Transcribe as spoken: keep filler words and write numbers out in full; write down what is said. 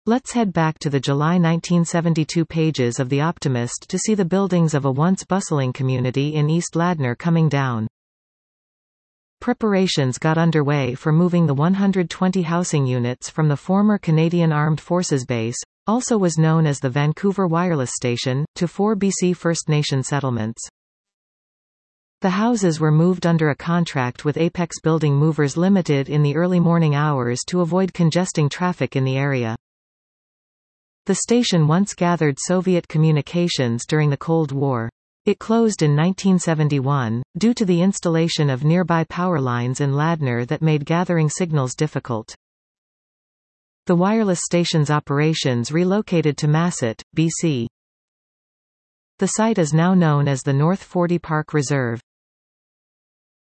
Let's head back to the July nineteen seventy-two pages of The Optimist to see the buildings of a once bustling community in East Ladner coming down. Preparations got underway for moving the one hundred twenty housing units from the former Canadian Armed Forces Base, also was known as the Vancouver Wireless Station, to four B C First Nation settlements. The houses were moved under a contract with Apex Building Movers Limited in the early morning hours to avoid congesting traffic in the area. The station once gathered Soviet communications during the Cold War. It closed in nineteen seventy-one, due to the installation of nearby power lines in Ladner that made gathering signals difficult. The wireless station's operations relocated to Masset, B C. The site is now known as the North Forty Park Reserve.